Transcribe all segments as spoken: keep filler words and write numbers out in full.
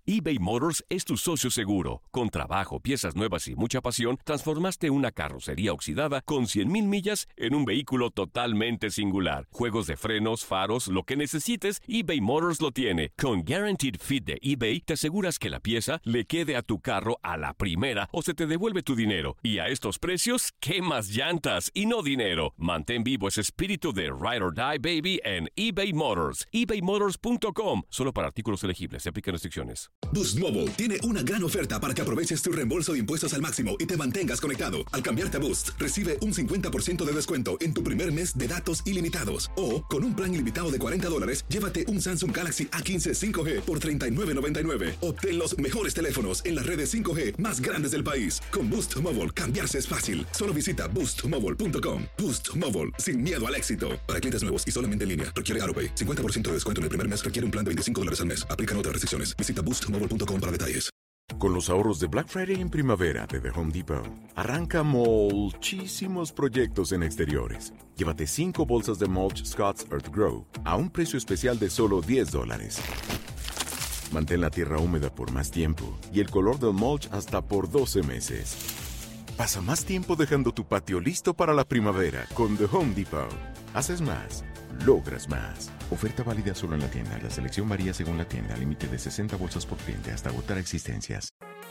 eBay Motors es tu socio seguro. Con trabajo, piezas nuevas y mucha pasión, transformaste una carrocería oxidada con cien mil millas en un vehículo totalmente singular. Juegos de frenos, faros, lo que necesites, eBay Motors lo tiene. Con Guaranteed Fit de eBay, te aseguras que la pieza le quede a tu carro a la primera o se te devuelve tu dinero. Y a estos precios, ¿qué más llantas y no dinero? Mantén vivo ese espíritu de Ride or Die, baby, en eBay Motors. ebay motors punto com. Solo para artículos elegibles. Se aplican restricciones. Boost Mobile tiene una gran oferta para que aproveches tu reembolso de impuestos al máximo y te mantengas conectado. Al cambiarte a Boost, recibe un cincuenta por ciento de descuento en tu primer mes de datos ilimitados. O, con un plan ilimitado de cuarenta dólares, llévate un Samsung Galaxy A quince cinco G por treinta y nueve noventa y nueve. Obtén los mejores teléfonos en las redes cinco G más grandes del país. Con Boost Mobile, cambiarse es fácil. Solo visita boost mobile punto com. Boost Mobile, sin miedo al éxito. Para clientes nuevos y solamente en línea, requiere AutoPay. cincuenta por ciento de descuento en el primer mes requiere un plan de veinticinco dólares al mes. Aplican otras restricciones. Visita boost mobile punto com para detalles. Con los ahorros de Black Friday en primavera de The Home Depot, arranca muchísimos proyectos en exteriores. Llévate cinco bolsas de mulch Scott's Earth Grow a un precio especial de solo diez dólares. Mantén la tierra húmeda por más tiempo y el color del mulch hasta por doce meses. Pasa más tiempo dejando tu patio listo para la primavera con The Home Depot. Haces más, logras más. Oferta válida solo en la tienda. La selección varía según la tienda. Límite de sesenta bolsas por cliente hasta agotar existencias.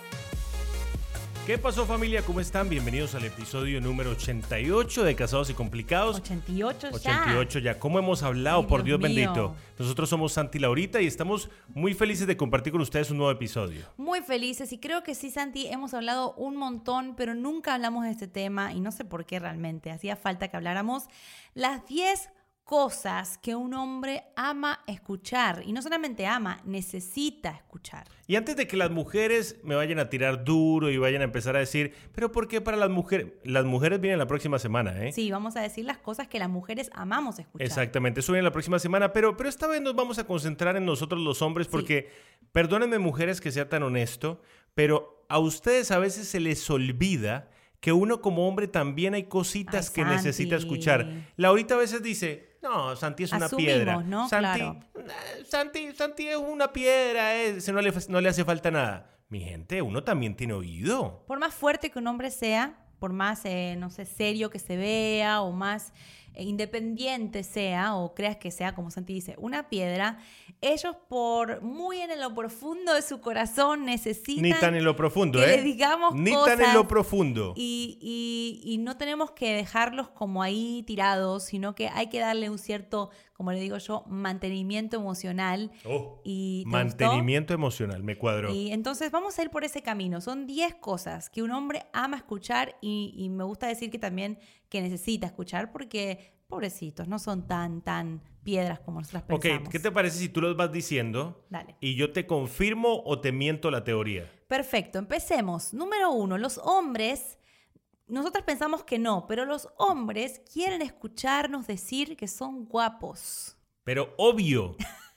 ¿Qué pasó, familia? ¿Cómo están? Bienvenidos al episodio número ochenta y ocho de Casados y Complicados. ochenta y ocho ya. ochenta y ocho ya. ¿Cómo hemos hablado? Ay, por Dios, Dios mío. bendito. Nosotros somos Santi y Laurita y estamos muy felices de compartir con ustedes un nuevo episodio. Muy felices y creo que sí, Santi, hemos hablado un montón, pero nunca hablamos de este tema y no sé por qué realmente. Hacía falta que habláramos. Las diez cosas que un hombre ama escuchar. Y no solamente ama, necesita escuchar. Y antes de que las mujeres me vayan a tirar duro y vayan a empezar a decir, pero ¿por qué para las mujeres? Las mujeres vienen la próxima semana, ¿eh? Sí, vamos a decir las cosas que las mujeres amamos escuchar. Exactamente, eso viene la próxima semana, pero, pero esta vez nos vamos a concentrar en nosotros los hombres porque, sí. Perdónenme, mujeres, que sea tan honesto, pero a ustedes a veces se les olvida que uno como hombre también hay cositas Ay, que Santi. necesita escuchar. Laurita a veces dice, no, Santi es una Asumimos, piedra. ¿no? Santi, Claro. eh, Santi, Santi es una piedra, eh, no, le, no le hace falta nada. Mi gente, uno también tiene oído. Por más fuerte que un hombre sea, por más, eh, no sé, serio que se vea o más eh, independiente sea o creas que sea, como Santi dice, una piedra, ellos por muy en lo profundo de su corazón necesitan Ni tan en lo profundo, que ¿eh? les digamos Ni cosas tan en lo profundo. y, y, y no tenemos que dejarlos como ahí tirados, sino que hay que darle un cierto, como le digo yo, mantenimiento emocional. Oh, y, ¿te mantenimiento gustó? emocional, me cuadró. Y entonces vamos a ir por ese camino. Son diez cosas que un hombre ama escuchar y, y me gusta decir que también que necesita escuchar porque, pobrecitos, no son tan, tan piedras como nosotros pensamos. Ok, ¿qué te parece si tú los vas diciendo? Dale. Y yo te confirmo o te miento la teoría. Perfecto, empecemos. Número uno, los hombres, nosotros pensamos que no, pero los hombres quieren escucharnos decir que son guapos. Pero obvio,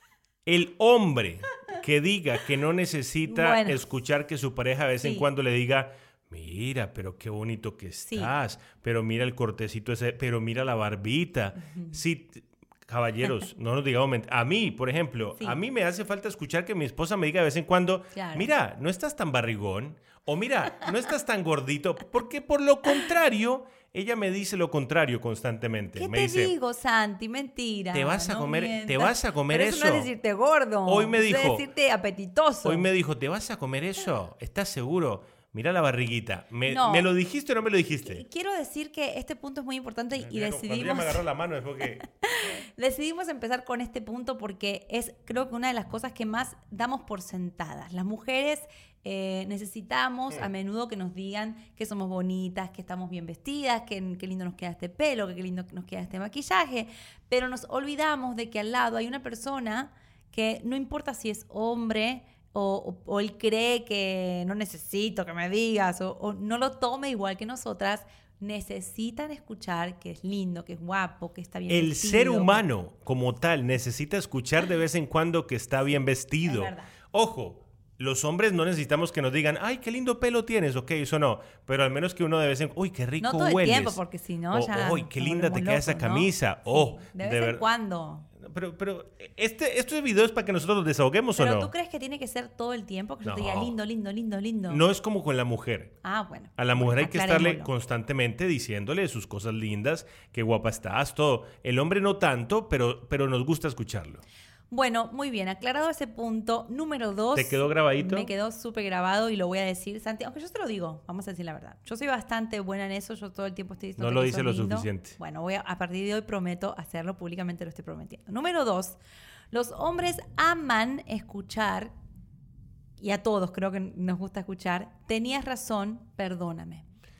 el hombre que diga que no necesita Bueno. escuchar que su pareja de vez en Sí. cuando le diga, mira, pero qué bonito que estás, Sí. pero mira el cortecito ese, pero mira la barbita. Sí, t- caballeros, no nos digamos mentiras. A mí, por ejemplo, Sí. a mí me hace falta escuchar que mi esposa me diga de vez en cuando, Claro. mira, no estás tan barrigón, o mira, no estás tan gordito, porque por lo contrario, ella me dice lo contrario constantemente. ¿Qué me te dice, digo, Santi? Mentira. Te vas a no comer- mientas. te vas a comer Pero eso. no eso. es decirte gordo. Hoy me eso dijo- es decirte apetitoso. Hoy me dijo, ¿te vas a comer eso? ¿Estás seguro? Mira la barriguita. ¿Me, No. ¿me lo dijiste o no me lo Y dijiste? quiero decir que este punto es muy importante y Mira, cuando ella decidimos, me agarró la mano es porque... decidimos empezar con este punto porque es, creo que una de las cosas que más damos por sentadas. Las mujeres eh, necesitamos a menudo que nos digan que somos bonitas, que estamos bien vestidas, que qué lindo nos queda este pelo, que qué lindo nos queda este maquillaje, pero nos olvidamos de que al lado hay una persona que no importa si es hombre o, o, o él cree que no necesito que me digas o, o no lo tome igual que nosotras, necesitan escuchar que es lindo, que es guapo, que está bien El vestido. ser humano como tal necesita escuchar de vez en cuando que está bien vestido. Es verdad. Ojo, los hombres no necesitamos que nos digan, ay, qué lindo pelo tienes, ok, eso no. Pero al menos que uno de vez en cuando, uy, qué rico No todo hueles. el tiempo, porque si no O, ya uy, qué nos linda te volvemos queda esa locos, ¿no? camisa. Sí, Oh, de vez de en ver- cuando. Pero, pero este, ¿estos videos es para que nosotros nos desahoguemos ¿Pero o no? tú crees que tiene que ser todo el tiempo? Que yo No. te diga lindo, lindo, lindo, lindo. No es como con la mujer. Ah, bueno. A la mujer hay que estarle Aclarémoslo. constantemente diciéndole sus cosas lindas, qué guapa estás, todo. El hombre no tanto, pero, pero nos gusta escucharlo. Bueno, muy bien, aclarado ese punto. Número dos. ¿Te quedó grabadito? Me quedó súper grabado y lo voy a decir, Santi. Aunque yo te lo digo, vamos a decir la verdad. Yo soy bastante buena en eso, yo todo el tiempo estoy diciendo No lo que dice sos lo lindo. suficiente. Bueno, voy a, a partir de hoy prometo hacerlo, públicamente lo estoy prometiendo. Número dos, los hombres aman escuchar, y a todos creo que nos gusta escuchar, tenías razón, perdóname.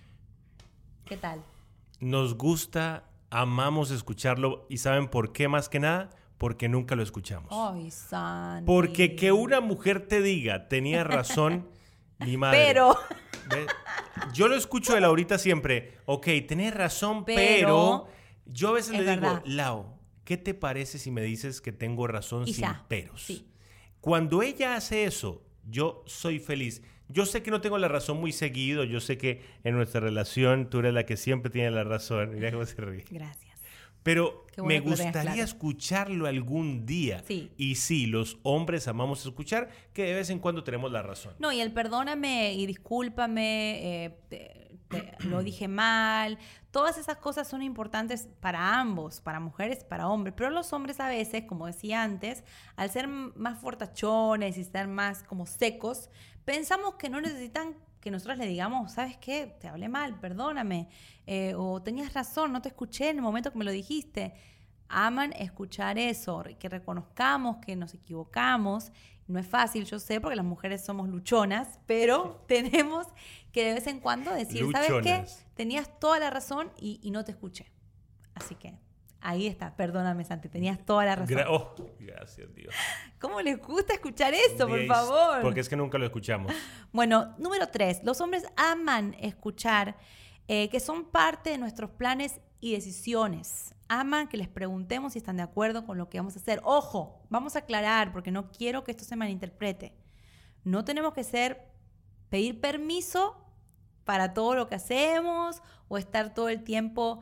¿Qué tal? Nos gusta, amamos escucharlo y ¿saben por qué más que nada? Porque nunca lo escuchamos. Ay, Santi. Porque que una mujer te diga, tenía razón, mi madre. Pero... ¿Ve? Yo lo escucho de Laurita siempre. Ok, tenés razón, pero, Pero yo a veces es le digo, verdad. Lau, ¿qué te parece si me dices que tengo razón Y sin ya, peros? sí. Cuando ella hace eso, yo soy feliz. Yo sé que no tengo la razón muy seguido. Yo sé que en nuestra relación tú eres la que siempre tiene la razón. Mira cómo se ríe. Gracias. Pero Qué bueno me que lo tengas gustaría claro. escucharlo algún día. Sí. Y sí, los hombres amamos escuchar que de vez en cuando tenemos la razón. No, y el perdóname y discúlpame, eh, te- te- lo dije mal, todas esas cosas son importantes para ambos, para mujeres y para hombres. Pero los hombres a veces, como decía antes, al ser m- más fortachones y ser más como secos, pensamos que no necesitan que nosotros le digamos, ¿sabes qué? Te hablé mal, perdóname. Eh, o tenías razón, no te escuché en el momento que me lo dijiste. Aman escuchar eso, que reconozcamos que nos equivocamos. No es fácil, yo sé, porque las mujeres somos luchonas, pero tenemos que de vez en cuando decir, ¿sabes qué? Luchonas. Tenías toda la razón y, y no te escuché. Así que ahí está, perdóname, Santi, tenías toda la razón. Gra- oh, gracias, Dios. ¿Cómo les gusta escuchar eso, por Diez, favor? Porque es que nunca lo escuchamos. Bueno, número tres, los hombres aman escuchar eh, que son parte de nuestros planes y decisiones. Aman que les preguntemos si están de acuerdo con lo que vamos a hacer. Ojo, vamos a aclarar porque no quiero que esto se malinterprete. No tenemos que ser, pedir permiso para todo lo que hacemos o estar todo el tiempo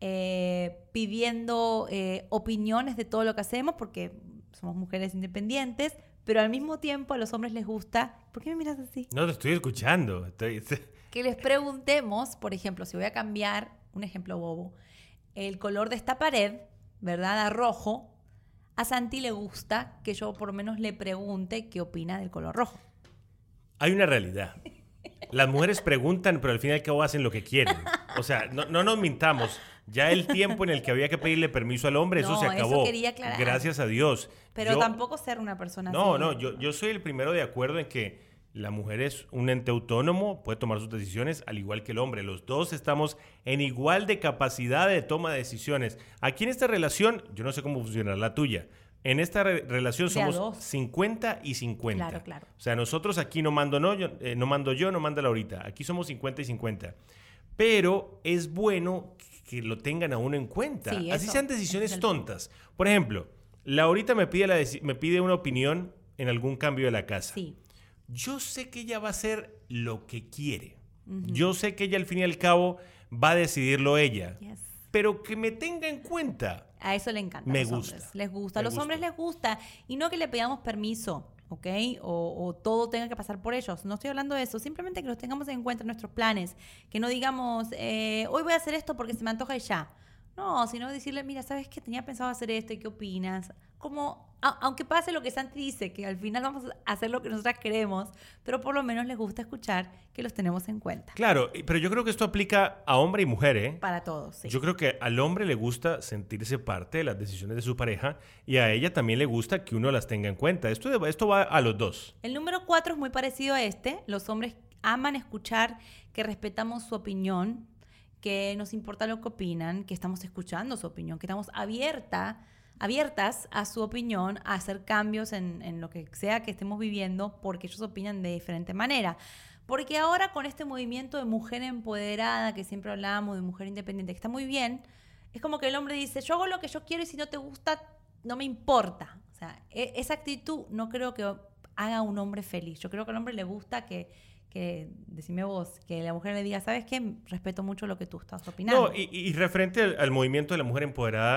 eh, pidiendo eh, opiniones de todo lo que hacemos porque somos mujeres independientes, pero al mismo tiempo a los hombres les gusta... ¿Por qué me miras así? No, te estoy escuchando. Estoy- Que les preguntemos, por ejemplo, si voy a cambiar, un ejemplo bobo, el color de esta pared, ¿verdad? A rojo, a Santi le gusta que yo por lo menos le pregunte qué opina del color rojo. Hay una realidad. Las mujeres preguntan, pero al fin y al cabo hacen lo que quieren. O sea, no, no nos mintamos. Ya el tiempo en el que había que pedirle permiso al hombre, eso No, se eso acabó. quería aclarar. Gracias a Dios. Pero Yo- tampoco ser una persona No, así. no, yo, yo soy el primero de acuerdo en que la mujer es un ente autónomo, puede tomar sus decisiones al igual que el hombre. Los dos estamos en igual de capacidad de toma de decisiones. Aquí en esta relación, yo no sé cómo funcionará la tuya. En esta re- relación De a somos dos. cincuenta y cincuenta. Claro, claro. O sea, nosotros aquí no mando, no, yo, eh, no mando yo, no manda Laurita. Aquí somos cincuenta y cincuenta. Pero es bueno que lo tengan a uno en cuenta. Sí, Así eso, sean ese decisiones es el tontas. Por ejemplo, Laurita me pide, la deci- me pide una opinión en algún cambio de la casa. Sí. Yo sé que ella va a hacer lo que quiere. Yo sé que ella al fin y al cabo va a decidirlo ella. Yes. Pero que me tenga en cuenta. A eso le encanta. Me a los gusta. hombres. Les gusta. A Me los gusta. hombres les gusta. Y no que le pidamos permiso, ¿ok? O, o todo tenga que pasar por ellos. No estoy hablando de eso. Simplemente que los tengamos en cuenta en nuestros planes. Que no digamos, eh, hoy voy a hacer esto porque se me antoja y ya. No, sino decirle, mira, ¿sabes qué? Tenía pensado hacer esto y qué opinas. Como, a- aunque pase lo que Santi dice, que al final vamos a hacer lo que nosotras queremos, pero por lo menos les gusta escuchar que los tenemos en cuenta. Claro, y- pero yo creo que esto aplica a hombre y mujer, ¿eh? Para todos, sí. Yo creo que al hombre le gusta sentirse parte de las decisiones de su pareja y a ella también le gusta que uno las tenga en cuenta. Esto, de- esto va a los dos. El número cuatro es muy parecido a este. Los hombres aman escuchar que respetamos su opinión, que nos importa lo que opinan, que estamos escuchando su opinión, que estamos abierta, abiertas a su opinión, a hacer cambios en, en lo que sea que estemos viviendo, porque ellos opinan de diferente manera. Porque ahora con este movimiento de mujer empoderada, que siempre hablamos de mujer independiente, que está muy bien, es como que el hombre dice, yo hago lo que yo quiero y si no te gusta, no me importa. O sea, e- esa actitud no creo que haga a un hombre feliz. Yo creo que al hombre le gusta que, que decime vos, que la mujer le diga, ¿sabes qué? Respeto mucho lo que tú estás opinando. No, y, y referente al, al movimiento de la mujer empoderada,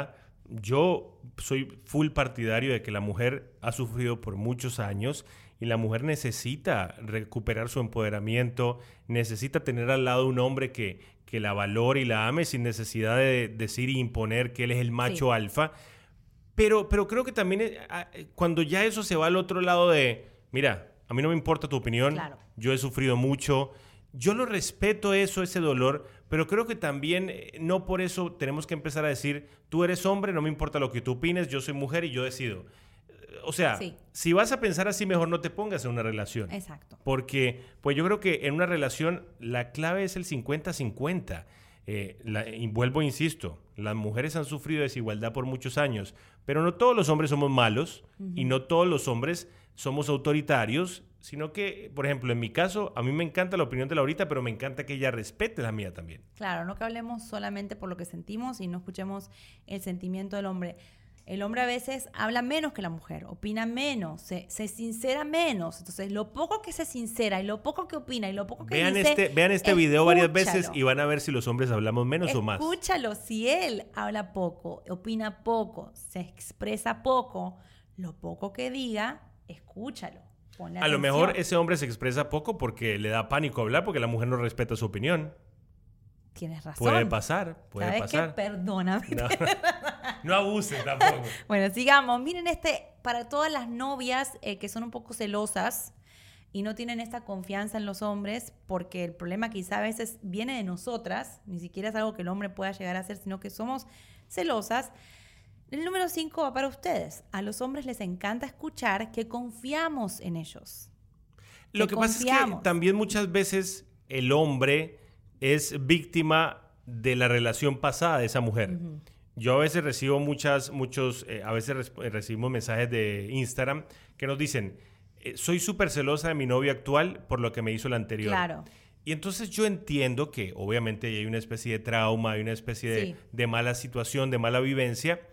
yo soy full partidario de que la mujer ha sufrido por muchos años y la mujer necesita recuperar su empoderamiento, necesita tener al lado un hombre que, que la valore y la ame sin necesidad de decir y imponer que él es el macho Sí. alfa. Pero, pero creo que también eh, eh, cuando ya eso se va al otro lado de, mira, a mí no me importa tu opinión, Claro. yo he sufrido mucho, yo lo respeto eso, ese dolor, pero creo que también eh, no por eso tenemos que empezar a decir, tú eres hombre, no me importa lo que tú opines, yo soy mujer y yo decido. Eh, O sea, Sí. si vas a pensar así, mejor no te pongas en una relación. Exacto. Porque, pues yo creo que en una relación la clave es el cincuenta cincuenta. Eh, la- y vuelvo, insisto, las mujeres han sufrido desigualdad por muchos años, pero no todos los hombres somos malos y no todos los hombres somos autoritarios, sino que, por ejemplo, en mi caso, a mí me encanta la opinión de Laurita, pero me encanta que ella respete la mía también. Claro, no que hablemos solamente por lo que sentimos y no escuchemos el sentimiento del hombre. El hombre a veces habla menos que la mujer, opina menos, se, se sincera menos. Entonces, lo poco que se sincera y lo poco que opina y lo poco que Vean dice... este, vean este video varias escúchalo. veces y van a ver si los hombres hablamos menos o más. Escúchalo, si él habla poco, opina poco, se expresa poco, lo poco que diga, escúchalo. Ponle A lo atención. mejor ese hombre se expresa poco porque le da pánico hablar, porque la mujer no respeta su opinión. Tienes razón. Puede pasar, puede ¿Sabes pasar. qué? Perdóname. No, no abusen tampoco. Bueno, sigamos. Miren este, para todas las novias eh, que son un poco celosas y no tienen esta confianza en los hombres, porque el problema quizá a veces viene de nosotras, ni siquiera es algo que el hombre pueda llegar a hacer, sino que somos celosas. El número cinco va para ustedes. A los hombres les encanta escuchar que confiamos en ellos. Lo que que pasa es que confiamos. también muchas veces el hombre es víctima de la relación pasada de esa mujer. Yo a veces recibo muchas, muchos, eh, a veces res- eh, recibimos mensajes de Instagram que nos dicen, eh, soy súper celosa de mi novio actual por lo que me hizo el anterior. Claro. Y entonces yo entiendo que obviamente hay una especie de trauma, hay una especie de, Sí. de mala situación, de mala vivencia,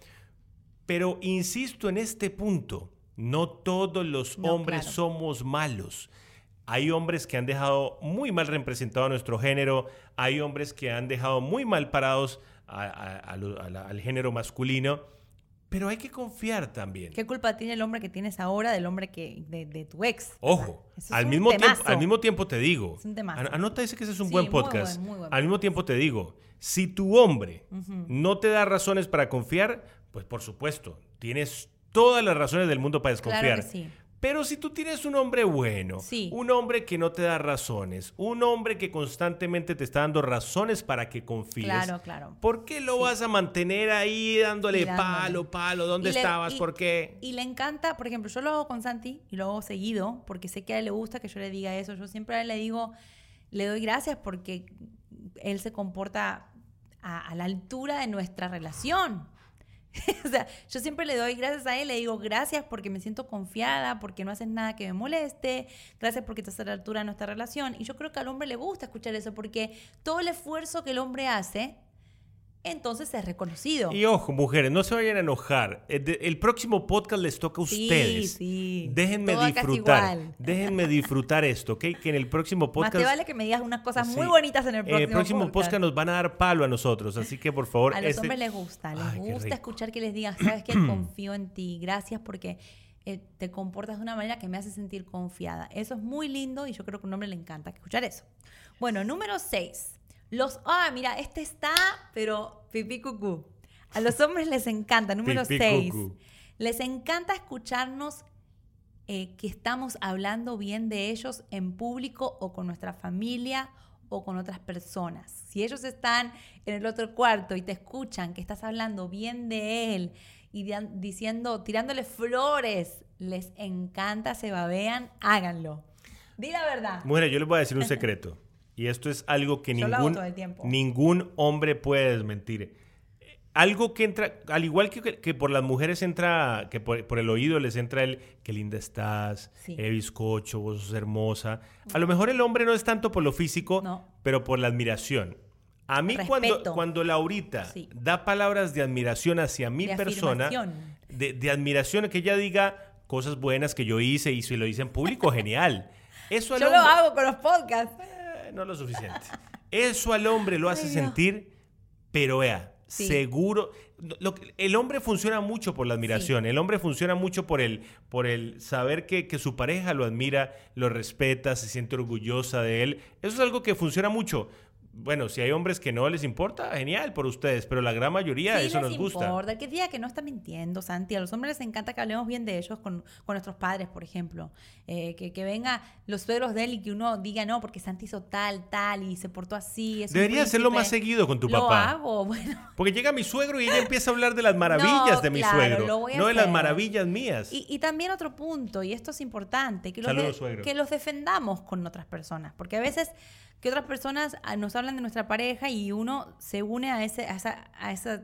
pero insisto en este punto, no todos los No, hombres claro. somos malos. Hay hombres que han dejado muy mal representado a nuestro género, hay hombres que han dejado muy mal parados a- a- a lo- a la- al género masculino, pero hay que confiar también. ¿Qué culpa tiene el hombre que tienes ahora del hombre que de, de tu ex? Ojo, Eso es al un mismo, tiempo, temazo. al mismo tiempo te digo, Es un temazo. an- anota ese que ese es un Sí, buen muy podcast, buen, muy buen al mismo tiempo te digo, si tu hombre no te da razones para confiar, pues por supuesto, tienes todas las razones del mundo para desconfiar. Claro que sí. Pero si tú tienes un hombre bueno, Sí. un hombre que no te da razones, un hombre que constantemente te está dando razones para que confíes, Claro, claro. ¿por qué lo vas a mantener ahí dándole Y dándole. palo, palo? ¿Dónde Y le- estabas? y- ¿Por qué? Y le encanta, por ejemplo, yo lo hago con Santi y lo hago seguido porque sé que a él le gusta que yo le diga eso. Yo siempre a él le digo, le doy gracias porque él se comporta a, a la altura de nuestra relación. O sea, yo siempre le doy gracias a él, le digo gracias porque me siento confiada, porque no haces nada que me moleste, gracias porque estás a la altura de nuestra relación. Y yo creo que al hombre le gusta escuchar eso porque todo el esfuerzo que el hombre hace, entonces es reconocido. Y ojo, mujeres, no se vayan a enojar. El, de- el próximo podcast les toca a Sí, ustedes. sí. Déjenme Todo acá es disfrutar. igual. Déjenme disfrutar esto, ¿ok? Que en el próximo Más podcast... te vale que me digas unas cosas muy Sí. bonitas en el En próximo, el próximo podcast. nos van a dar palo a nosotros, así que por favor... A los ese- hombres les gusta, les Ay, qué gusta rico. escuchar que les digas, sabes que confío en ti, gracias porque eh, te comportas de una manera que me hace sentir confiada. Eso es muy lindo y yo creo que a un hombre le encanta escuchar eso. Bueno, número seis. Los, ah, mira, este está, pero pipí cucú. A los hombres les encanta, número Pipí seis. cucú. Les encanta escucharnos eh, que estamos hablando bien de ellos en público o con nuestra familia o con otras personas. Si ellos están en el otro cuarto y te escuchan que estás hablando bien de él y di- diciendo, tirándole flores, les encanta, se babean, háganlo. Di la verdad. Mujeres, yo les voy a decir un secreto. Y esto es algo que Yo lo hago ningún, todo el tiempo. ningún hombre puede desmentir. Algo que entra, al igual que, que por las mujeres entra, que por, por el oído les entra el qué linda estás, Sí. eh, bizcocho, vos sos hermosa. A lo mejor el hombre no es tanto por lo físico, No. pero por la admiración. A mí cuando, Respeto. cuando Laurita Sí. da palabras de admiración hacia mi De persona, afirmación. de, de admiración, que ella diga cosas buenas que yo hice y si lo hice en público, genial. Eso al Yo lo hombre- hago con los podcasts. eh, no lo suficiente. Eso al hombre lo hace Ay, Dios. sentir, pero vea, Sí. seguro. Lo, el hombre funciona mucho por la admiración. Sí. El hombre funciona mucho por el, por el saber que, que su pareja lo admira, lo respeta, se siente orgullosa de él. Eso es algo que funciona mucho. Bueno, si hay hombres que no les importa, genial por ustedes, pero la gran mayoría sí, eso les nos gusta. Importa. Que diga que no está mintiendo, Santi. A los hombres les encanta que hablemos bien de ellos con, con nuestros padres, por ejemplo. Eh, que, que venga los suegros de él y que uno diga, no, porque Santi hizo tal, tal y se portó así. Es Debería hacerlo más seguido con tu lo papá. Lo hago, bueno. Porque llega mi suegro y ella empieza a hablar de las maravillas no, de mi claro, suegro, lo voy a no de hacer. las maravillas mías. Y, y también otro punto, y esto es importante, que los, Saludos, de, suegro. que los defendamos con otras personas. Porque a veces que otras personas nos hablan de nuestra pareja y uno se une a ese, a esa, a esa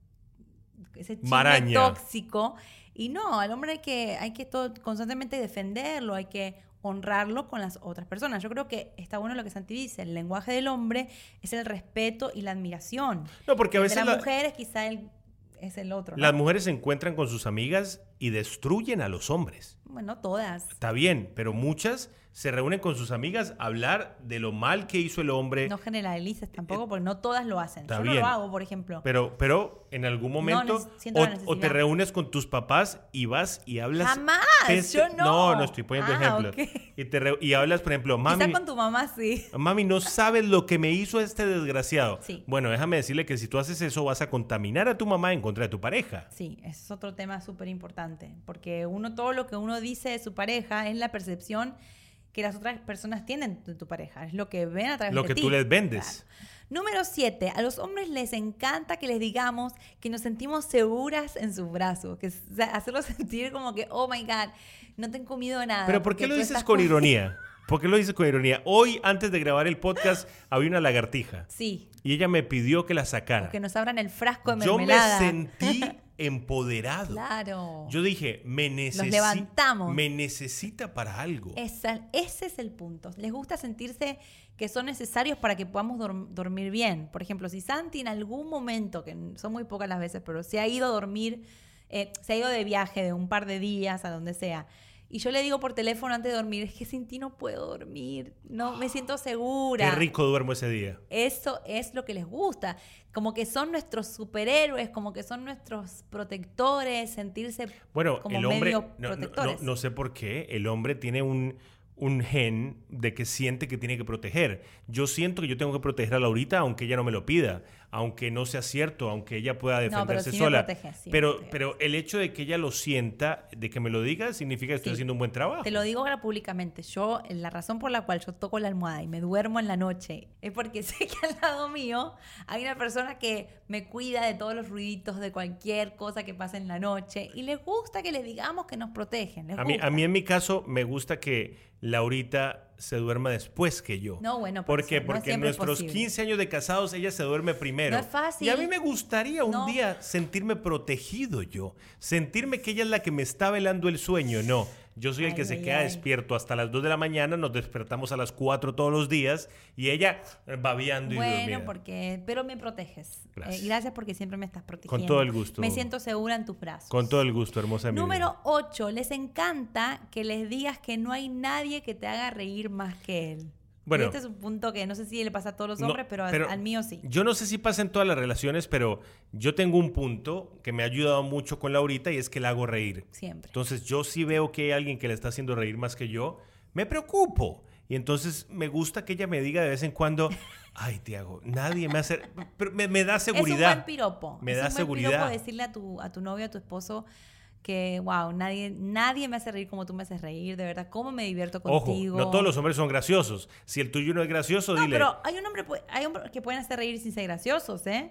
ese chisme maraña tóxico. Y no, al hombre hay que, hay que todo, constantemente defenderlo, hay que honrarlo con las otras personas. Yo creo que está bueno lo que Santi dice, el lenguaje del hombre es el respeto y la admiración. No, porque a veces de las la, mujeres quizá el, es el otro, ¿no? Las mujeres se encuentran con sus amigas y destruyen a los hombres. Bueno, todas. Está bien, pero muchas se reúnen con sus amigas a hablar de lo mal que hizo el hombre. No generalices tampoco, porque no todas lo hacen. Está Yo bien. no lo hago, por ejemplo. Pero, pero en algún momento No, siento la o, necesidad. o te reúnes con tus papás y vas y hablas. ¡Jamás! Este- Yo no. No, no estoy poniendo Ah, ejemplos. ok. Y, te re- y hablas, por ejemplo, mami. Quizá con tu mamá sí. Mami, no sabes lo que me hizo este desgraciado. Sí. Bueno, déjame decirle que si tú haces eso vas a contaminar a tu mamá en contra de tu pareja. Sí, ese es otro tema súper importante. Porque uno, todo lo que uno dice de su pareja es la percepción que las otras personas tienen de tu pareja. Es lo que ven a través Lo de que ti. tú les vendes. Claro. Número siete. A los hombres les encanta que les digamos que nos sentimos seguras en sus brazos. Que, o sea, hacerlos sentir como que, oh my God, no tengo miedo de nada. Pero ¿por qué porque lo tú dices estás con ironía? ¿Por qué lo dices con ironía? Hoy, antes de grabar el podcast, había una lagartija. Sí. Y ella me pidió que la sacara. Que nos abran el frasco de Yo me mermelada. sentí empoderado. Claro. Yo dije, me Los necesita. levantamos. Me necesita para algo. Esa, ese es el punto. Les gusta sentirse que son necesarios para que podamos dorm- dormir bien. Por ejemplo, si Santi en algún momento, que son muy pocas las veces, pero se ha ido a dormir, eh, se ha ido de viaje de un par de días a donde sea, y yo le digo por teléfono antes de dormir, es que sin ti no puedo dormir, no me siento segura. Qué rico duermo ese día. Eso es lo que les gusta. Como que son nuestros superhéroes, como que son nuestros protectores, sentirse Bueno, como el hombre, medio no, no, protectores. no, no sé por qué, el hombre tiene un, un gen de que siente que tiene que proteger. Yo siento que yo tengo que proteger a Laurita aunque ella no me lo pida, aunque no sea cierto, aunque ella pueda defenderse sí me sola. protege, sí me pero, protege. pero el hecho de que ella lo sienta, de que me lo diga, significa que estoy Sí. haciendo un buen trabajo. Te lo digo ahora públicamente. Yo, la razón por la cual yo toco la almohada y me duermo en la noche es porque sé que al lado mío hay una persona que me cuida de todos los ruiditos, de cualquier cosa que pase en la noche. Y les gusta que les digamos que nos protegen. Les A mí, gusta. a mí, en mi caso, me gusta que Laurita se duerma después que yo. No, bueno, por ¿Por qué? eso, no es Porque en siempre nuestros posible. quince años de casados ella se duerme primero. No es fácil. Y a mí me gustaría un No. día sentirme protegido yo. Sentirme que ella es la que me está velando el sueño. No, yo soy el Ay, que se ay, queda ay. despierto hasta las dos de la mañana, nos despertamos a las cuatro todos los días y ella eh, babeando y Bueno, durmiendo. porque, pero me proteges. Gracias. Eh, gracias porque siempre me estás protegiendo. Con todo el gusto. Me siento segura en tus brazos. Con todo el gusto, hermosa de mi Número vida. ocho. Les encanta que les digas que no hay nadie que te haga reír más que él. Bueno. Y este es un punto que no sé si le pasa a todos los No, hombres, pero, al- al mío sí. Yo no sé si pasa en todas las relaciones, pero yo tengo un punto que me ha ayudado mucho con Laurita y es que la hago reír. Siempre. Entonces yo sí veo que hay alguien que le está haciendo reír más que yo, me preocupo. Y entonces me gusta que ella me diga de vez en cuando, ay, Tiago, nadie me hace... Pero me, me da seguridad. Es un buen piropo. Me es da un buen seguridad. piropo decirle a tu, a tu novio, a tu esposo, que, wow, nadie, nadie me hace reír como tú me haces reír, de verdad. ¿Cómo me divierto Ojo, contigo? no todos los hombres son graciosos. Si el tuyo no es gracioso, No, dile... pero hay, un hombre, pu- hay hombres que pueden hacer reír sin ser graciosos, ¿eh?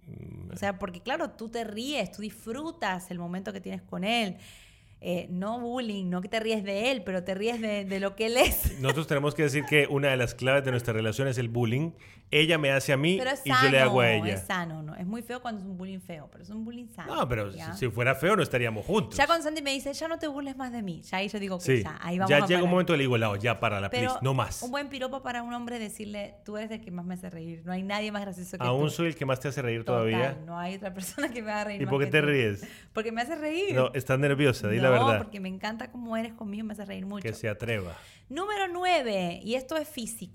O sea, porque claro, tú te ríes, tú disfrutas el momento que tienes con él. Eh, no bullying, no que te ríes de él, pero te ríes de, de lo que él es. Nosotros tenemos que decir que una de las claves de nuestra relación es el bullying. Ella me hace a mí Pero es y sano, yo le hago a ella. es sano, ¿no? Es muy feo cuando es un bullying feo, pero es un bullying sano. No, pero ¿ya? si, si fuera feo no estaríamos juntos. Ya cuando Sandy me dice, ya no te burles más de mí, ya ahí yo digo que Sí, ya, ahí vamos ya a llega un parar. momento que le digo, Lau, ya para la Pero please, no más. un buen piropo para un hombre decirle, tú eres el que más me hace reír, no hay nadie más gracioso que Aún tú. soy el que más te hace reír Total, todavía. no hay otra persona que me haga reír ¿Y más por qué que te tú. ríes? Porque me hace reír. No, estás nerviosa, di no, la verdad. porque me encanta cómo eres conmigo, me hace reír mucho. Que se atreva. Número nueve, y esto es físico.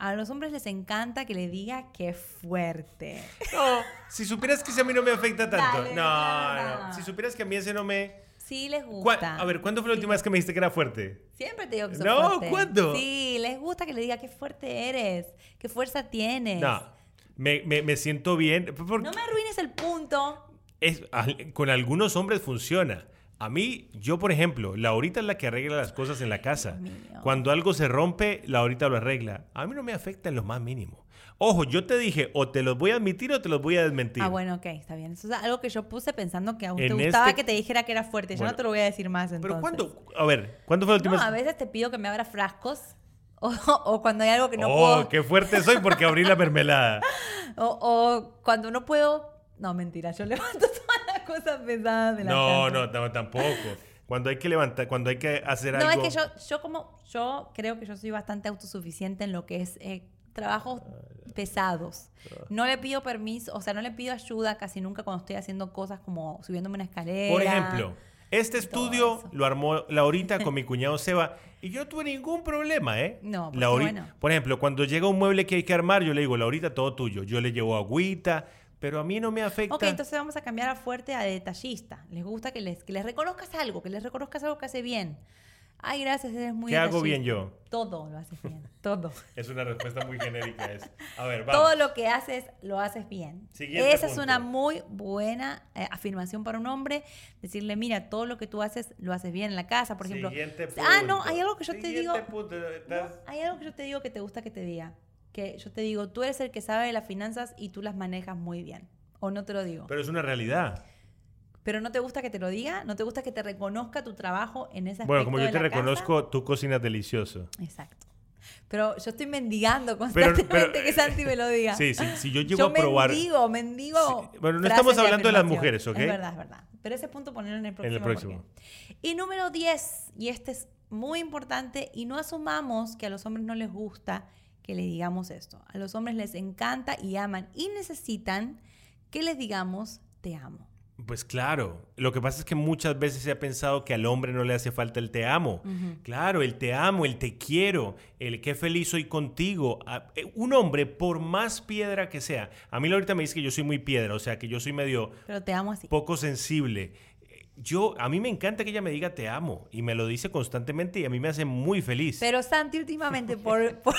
A los hombres les encanta que le diga qué fuerte. No, si supieras que ese a mí no me afecta tanto. Dale, no, no. no. Si supieras que a mí ese no me... Sí les ¿Cuá- gusta. A ver, ¿cuándo fue la última vez que me dijiste que era fuerte? Siempre te digo que sos No, fuerte. ¿cuándo? Sí, les gusta que le diga qué fuerte eres, qué fuerza tienes. No, me, me, me siento bien. Por- No me arruines el punto. es, al- con algunos hombres funciona. A mí, yo por ejemplo, Laurita es la que arregla las cosas en la casa. Dios mío. Cuando algo se rompe, Laurita lo arregla. A mí no me afecta en lo más mínimo. Ojo, yo te dije, o te los voy a admitir o te los voy a desmentir. Ah, bueno, ok, está bien. Eso es algo que yo puse pensando que a vos te En gustaba este- que te dijera que era fuerte. Yo Bueno, no te lo voy a decir más entonces. Pero ¿cuándo? A ver, ¿cuándo fue la última No, vez? a veces te pido que me abras frascos o, o cuando hay algo que no oh, puedo. qué fuerte soy porque abrí la mermelada. O, o cuando no puedo. No, mentira, yo levanto todas las cosas pesadas de la No, casa. no, no, tampoco. Cuando hay que levantar, cuando hay que hacer No, algo... es que yo, yo como, yo creo que yo soy bastante autosuficiente en lo que es eh, trabajos pesados. No le pido permiso, o sea, no le pido ayuda casi nunca cuando estoy haciendo cosas como subiéndome una escalera. Por ejemplo, este y todo estudio eso. lo armó Laurita con mi cuñado Seba y yo no tuve ningún problema, ¿eh? No, porque Lauri- bueno. Por ejemplo, cuando llega un mueble que hay que armar, yo le digo, Laurita, todo tuyo. Yo le llevo agüita, pero a mí no me afecta. Ok, entonces vamos a cambiar a fuerte a detallista. Les gusta que les, que les reconozcas algo, que les reconozcas algo que hace bien. Ay, gracias, eres muy ¿Qué hago detallista. bien yo? Todo lo haces bien, todo. Es una respuesta muy genérica esa. A ver, vamos. Todo lo que haces, lo haces bien. Siguiente Esa punto. es una muy buena eh, afirmación para un hombre. Decirle, mira, todo lo que tú haces, lo haces bien en la casa, por ejemplo. Siguiente Ah, no, punto. hay algo que yo te Siguiente digo. punto. No, Estás- hay algo que yo te digo que te gusta que te diga. Que yo te digo, tú eres el que sabe de las finanzas y tú las manejas muy bien. O no te lo digo. Pero es una realidad. Pero no te gusta que te lo diga, no te gusta que te reconozca tu trabajo en ese aspecto. Bueno, como yo de te la casa. reconozco, tú cocinas delicioso. Exacto. Pero yo estoy mendigando Pero- constantemente pero- que Santi me lo diga. Sí, sí, si yo llego Yo a probar... mendigo, mendigo. Sí, bueno, no frases estamos hablando de las afirmación. mujeres, ¿ok? Es verdad, es verdad. Pero ese punto ponerlo en el próximo. En el próximo. porque- Y número diez, y este es muy importante, y no asumamos que a los hombres no les gusta que le digamos esto. A los hombres les encanta y aman y necesitan que les digamos te amo. Pues claro, lo que pasa es que muchas veces se ha pensado que al hombre no le hace falta el te amo. Claro, el te amo, el te quiero, el qué feliz soy contigo. Ah, eh, Un hombre, por más piedra que sea, a mí ahorita me dice que yo soy muy piedra, o sea, que yo soy medio Pero te amo así. poco sensible. Yo, a mí me encanta que ella me diga te amo y me lo dice constantemente y a mí me hace muy feliz. Pero Santi últimamente por... por-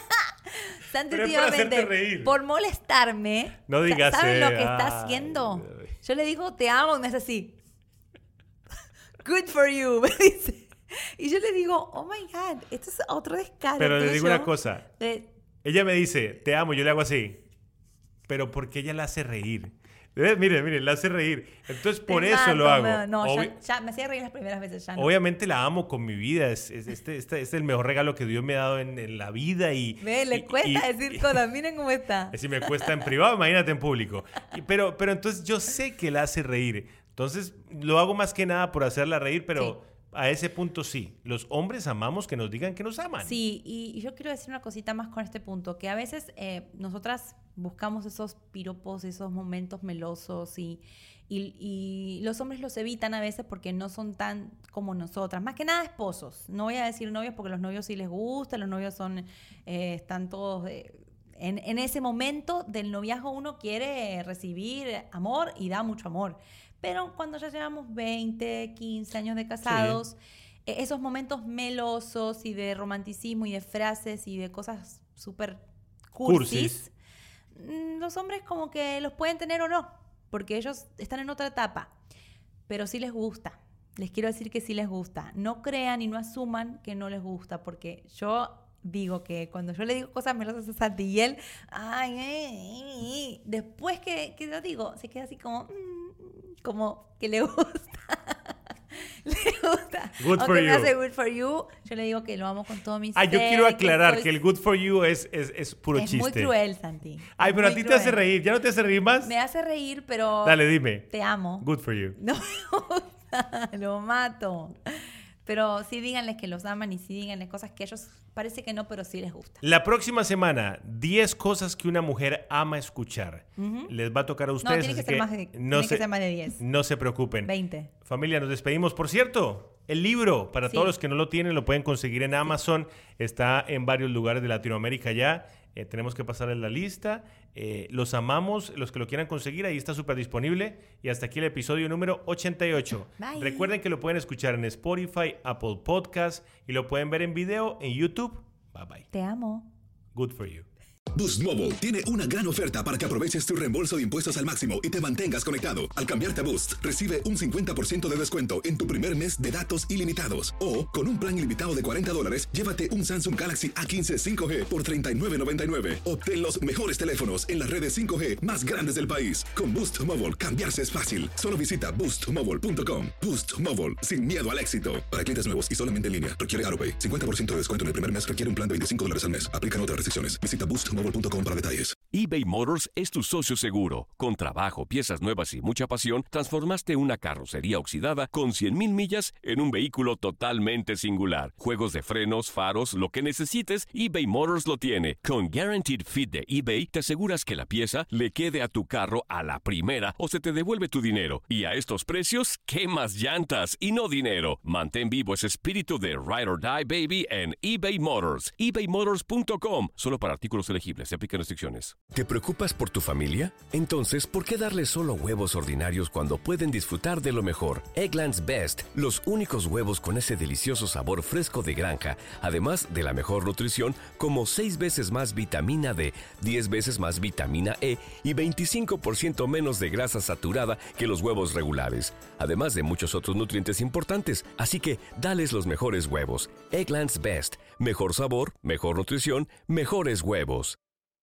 Santi Pero es para últimamente hacerte reír. por molestarme. No digas, ¿Saben lo eh, que está ay, haciendo? ay. Yo le digo te amo y me hace así. Good for you, me dice. Y yo le digo, oh my God, esto es otro descaro. Pero le tuyo digo una cosa, de- ella me dice te amo, yo le hago así, pero porque ella la hace reír. Eh, Mire, mire, la hace reír. Entonces por te eso lo mato, hago. me- No, Obvi- ya, ya me hacía reír las primeras veces, ya no. Obviamente la amo con mi vida. Es, es- este, este es el mejor regalo que Dios me ha dado en, en la vida. Y, Ve, le y- cuesta y- decir cosas, miren cómo está. Si me cuesta en privado, imagínate en público. Y- pero, pero entonces yo sé que la hace reír. Entonces lo hago más que nada por hacerla reír, pero a ese punto sí. Los hombres amamos que nos digan que nos aman. Sí, y, y yo quiero decir una cosita más con este punto, que a veces eh, nosotras buscamos esos piropos, esos momentos melosos y, y, y los hombres los evitan a veces porque no son tan como nosotras. Más que nada esposos. No voy a decir novios porque los novios sí les gusta, los novios son eh, están todos... eh, en, en ese momento del noviazgo uno quiere recibir amor y da mucho amor. Pero cuando ya llevamos veinte, quince años de casados, eh, esos momentos melosos y de romanticismo y de frases y de cosas súper cursis, Cursis. mm, los hombres como que los pueden tener o no, porque ellos están en otra etapa, pero sí les gusta. Les quiero decir que sí les gusta. No crean y no asuman que no les gusta, porque yo digo que cuando yo le digo cosas melosas a Santi y él, ay, eh, eh, eh, después que, que lo digo, se queda así como, mm, como que le gusta. Le gusta. Good Aunque for me you. hace good for you, yo le digo que lo amo con todo mi Ah, yo ser, quiero aclarar soy- que el good for you es, es, es puro es chiste. muy cruel, Santi. Ay, Es pero a muy ti te hace cruel. reír. ¿Ya no te hace reír más? Me hace reír, pero Dale, dime. te amo. Good for you. No me gusta, lo mato. Pero sí díganles que los aman y sí díganles cosas que a ellos parece que no, pero sí les gusta. La próxima semana, diez cosas que una mujer ama escuchar. Les va a tocar a ustedes. tiene que así ser más de- no tiene que ser más de diez. No se preocupen. veinte. Familia, nos despedimos. Por cierto, El libro, para Sí. todos los que no lo tienen, lo pueden conseguir en Amazon. Está en varios lugares de Latinoamérica ya. Eh, tenemos que pasarles la lista. Eh, los amamos. Los que lo quieran conseguir, ahí está súper disponible. Y hasta aquí el episodio número ochenta y ocho. Bye. Recuerden que lo pueden escuchar en Spotify, Apple Podcasts y lo pueden ver en video en YouTube. Bye bye. Te amo. Good for you. Boost Mobile tiene una gran oferta para que aproveches tu reembolso de impuestos al máximo y te mantengas conectado. Al cambiarte a Boost, recibe un cincuenta por ciento de descuento en tu primer mes de datos ilimitados. O, con un plan ilimitado de cuarenta dólares, llévate un Samsung Galaxy A quince cinco G por treinta y nueve noventa y nueve. Obtén los mejores teléfonos en las redes cinco G más grandes del país. Con Boost Mobile, cambiarse es fácil. Solo visita boost mobile punto com. Boost Mobile, sin miedo al éxito. Para clientes nuevos y solamente en línea, requiere AutoPay. cincuenta por ciento de descuento en el primer mes requiere un plan de veinticinco dólares al mes. Aplican otras restricciones. Visita boost mobile punto com para detalles. eBay Motors es tu socio seguro. Con trabajo, piezas nuevas y mucha pasión, transformaste una carrocería oxidada con cien mil millas en un vehículo totalmente singular. Juegos de frenos, faros, lo que necesites, eBay Motors lo tiene. Con Guaranteed Fit de eBay, te aseguras que la pieza le quede a tu carro a la primera o se te devuelve tu dinero. Y a estos precios, ¿qué más llantas y no dinero? Mantén vivo ese espíritu de Ride or Die, baby, en eBay Motors. ebay motors punto com. Solo para artículos elegibles. Se aplican restricciones. ¿Te preocupas por tu familia? Entonces, ¿por qué darles solo huevos ordinarios cuando pueden disfrutar de lo mejor? Eggland's Best, los únicos huevos con ese delicioso sabor fresco de granja, además de la mejor nutrición, como seis veces más vitamina D, diez veces más vitamina E y veinticinco por ciento menos de grasa saturada que los huevos regulares, además de muchos otros nutrientes importantes. Así que, dales los mejores huevos. Eggland's Best, mejor sabor, mejor nutrición, mejores huevos.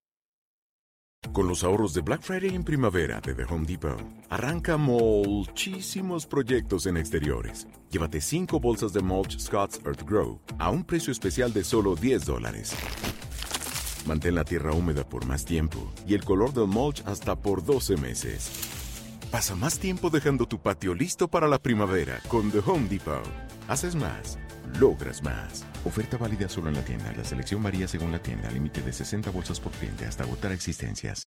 Con los ahorros de Black Friday en primavera de The Home Depot, arranca muchísimos proyectos en exteriores. Llévate cinco bolsas de mulch Scott's Earth Grow a un precio especial de solo diez dólares. Mantén la tierra húmeda por más tiempo y el color del mulch hasta por doce meses. Pasa más tiempo dejando tu patio listo para la primavera con The Home Depot. Haces más, logras más. Oferta válida solo en la tienda. La selección varía según la tienda. Límite de sesenta bolsas por cliente hasta agotar existencias.